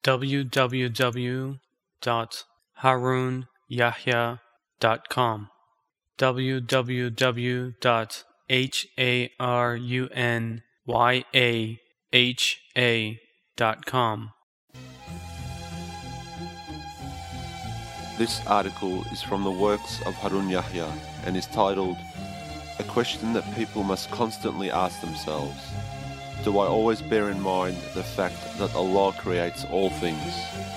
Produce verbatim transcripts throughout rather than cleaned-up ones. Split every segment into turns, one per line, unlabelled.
w w w dot harun yahya dot com w w w dot harun yahya dot com.
This article is from the works of Harun Yahya and is titled, A Question That People Must Constantly Ask Themselves. Do I always bear in mind the fact that Allah creates all things?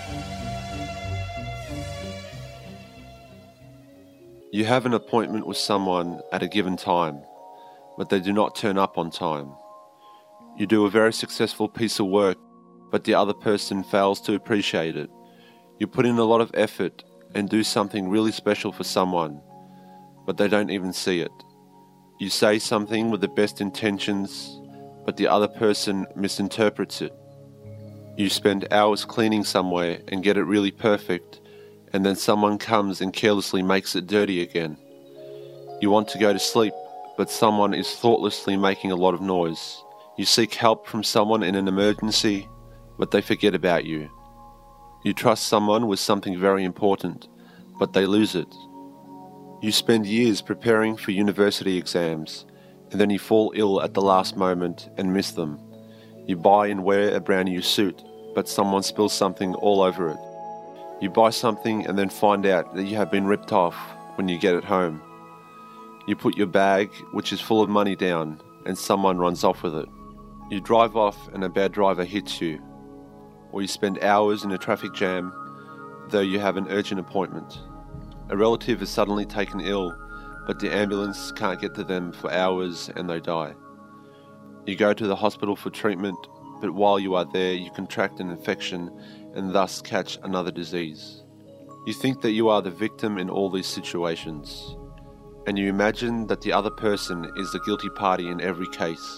You have an appointment with someone at a given time, but they do not turn up on time. You do a very successful piece of work, but the other person fails to appreciate it. You put in a lot of effort and do something really special for someone, but they don't even see it. You say something with the best intentions, but the other person misinterprets it. You spend hours cleaning somewhere and get it really perfect, and then someone comes and carelessly makes it dirty again. You want to go to sleep, but someone is thoughtlessly making a lot of noise. You seek help from someone in an emergency, but they forget about you. You trust someone with something very important, but they lose it. You spend years preparing for university exams, and then you fall ill at the last moment and miss them. You buy and wear a brand new suit, but someone spills something all over it. You buy something and then find out that you have been ripped off when you get it home. You put your bag, which is full of money, down, and someone runs off with it. You drive off and a bad driver hits you. Or you spend hours in a traffic jam, though you have an urgent appointment. A relative is suddenly taken ill, but the ambulance can't get to them for hours and they die. You go to the hospital for treatment, but while you are there you contract an infection and thus catch another disease. You think that you are the victim in all these situations, and you imagine that the other person is the guilty party in every case.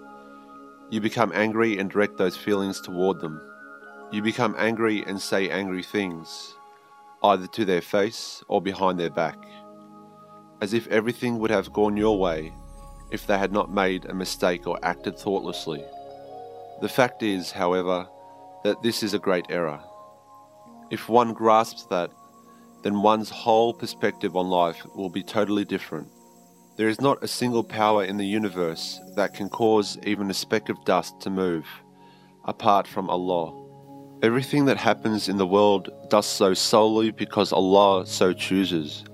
You become angry and direct those feelings toward them. You become angry and say angry things, either to their face or behind their back, as if everything would have gone your way if they had not made a mistake or acted thoughtlessly. The fact is, however, that this is a great error. If one grasps that, then one's whole perspective on life will be totally different. There is not a single power in the universe that can cause even a speck of dust to move, apart from Allah. Everything that happens in the world does so solely because Allah so chooses.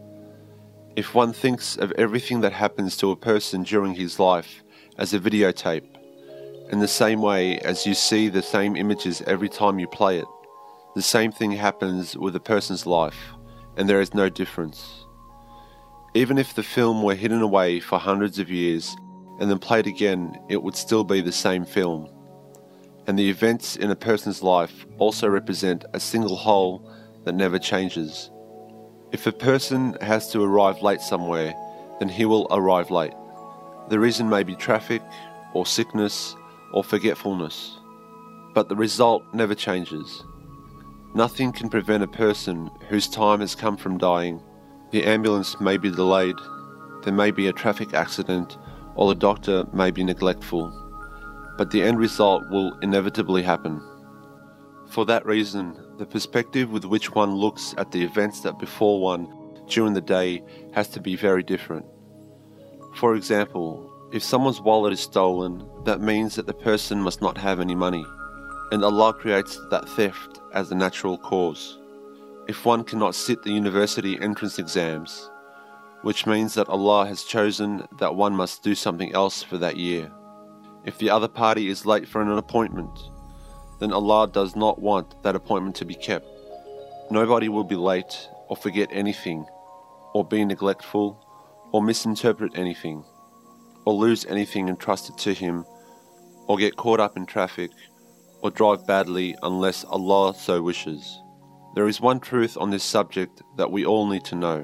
If one thinks of everything that happens to a person during his life as a videotape, in the same way as you see the same images every time you play it, the same thing happens with a person's life, and there is no difference. Even if the film were hidden away for hundreds of years and then played again, it would still be the same film. And the events in a person's life also represent a single whole that never changes. If a person has to arrive late somewhere, then he will arrive late. The reason may be traffic, or sickness, or forgetfulness, but the result never changes. Nothing can prevent a person whose time has come from dying. The ambulance may be delayed, there may be a traffic accident, or the doctor may be neglectful, but the end result will inevitably happen. For that reason, the perspective with which one looks at the events that befall one during the day has to be very different. For example, if someone's wallet is stolen, that means that the person must not have any money, and Allah creates that theft as a natural cause. If one cannot sit the university entrance exams, which means that Allah has chosen that one must do something else for that year. If the other party is late for an appointment, then Allah does not want that appointment to be kept. Nobody will be late or forget anything, or be neglectful, or misinterpret anything, or lose anything entrusted to him, or get caught up in traffic, or drive badly unless Allah so wishes. There is one truth on this subject that we all need to know.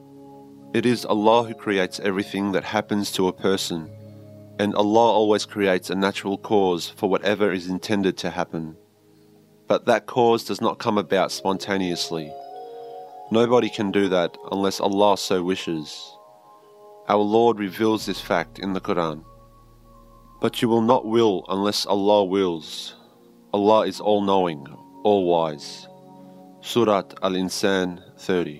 It is Allah who creates everything that happens to a person, and Allah always creates a natural cause for whatever is intended to happen. But that cause does not come about spontaneously. Nobody can do that unless Allah so wishes. Our Lord reveals this fact in the Quran. But you will not will unless Allah wills. Allah is all-knowing, all-wise. Surat Al-Insan thirty.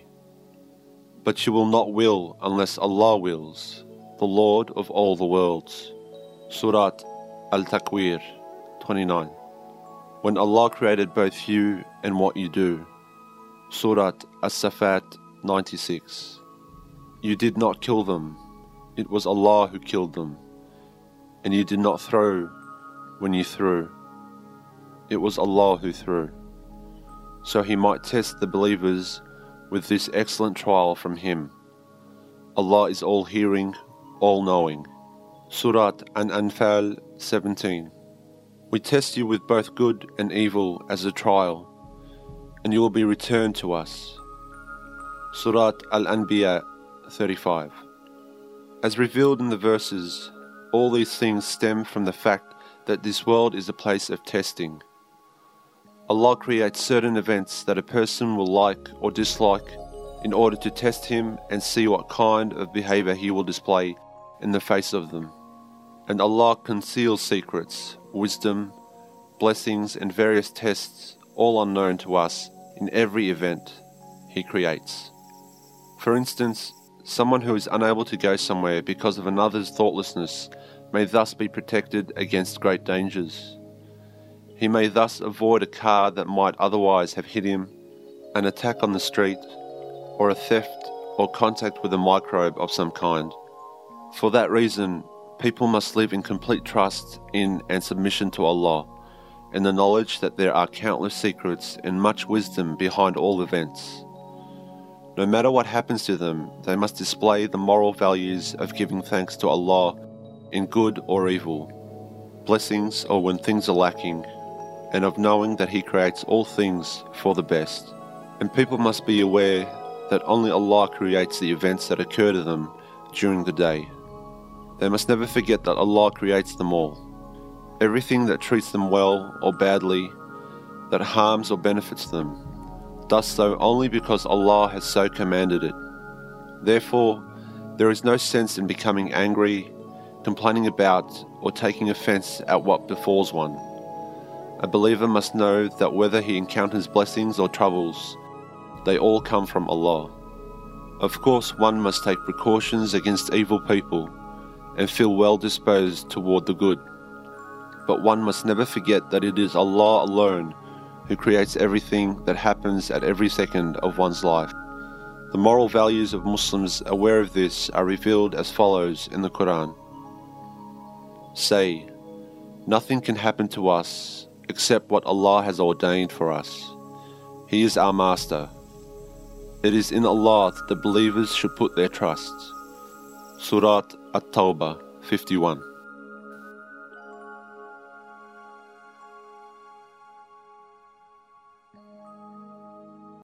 But you will not will unless Allah wills, the Lord of all the worlds. Surat Al-Takwir twenty-nine. When Allah created both you and what you do. Surat As-Safat ninety-six. You did not kill them, it was Allah who killed them, and you did not throw when you threw, it was Allah who threw. So He might test the believers with this excellent trial from Him. Allah is all-hearing, all-knowing. Surat An-Anfal seventeen. We test you with both good and evil as a trial, and you will be returned to us. Surat Al-Anbiya thirty-five. As revealed in the verses, all these things stem from the fact that this world is a place of testing. Allah creates certain events that a person will like or dislike in order to test him and see what kind of behavior he will display in the face of them. And Allah conceals secrets, wisdom, blessings and various tests, all unknown to us, in every event He creates. For instance, someone who is unable to go somewhere because of another's thoughtlessness may thus be protected against great dangers. He may thus avoid a car that might otherwise have hit him, an attack on the street, or a theft or contact with a microbe of some kind. For that reason, people must live in complete trust in and submission to Allah, and the knowledge that there are countless secrets and much wisdom behind all events. No matter what happens to them, they must display the moral values of giving thanks to Allah in good or evil, blessings or when things are lacking, and of knowing that He creates all things for the best. And people must be aware that only Allah creates the events that occur to them during the day. They must never forget that Allah creates them all. Everything that treats them well or badly, that harms or benefits them, does so only because Allah has so commanded it. Therefore, there is no sense in becoming angry, complaining about, or taking offense at what befalls one. A believer must know that whether he encounters blessings or troubles, they all come from Allah. Of course, one must take precautions against evil people and feel well disposed toward the good. But one must never forget that it is Allah alone who creates everything that happens at every second of one's life. The moral values of Muslims aware of this are revealed as follows in the Quran. Say, nothing can happen to us except what Allah has ordained for us. He is our Master. It is in Allah that the believers should put their trust. Surat At-Tawbah fifty-one.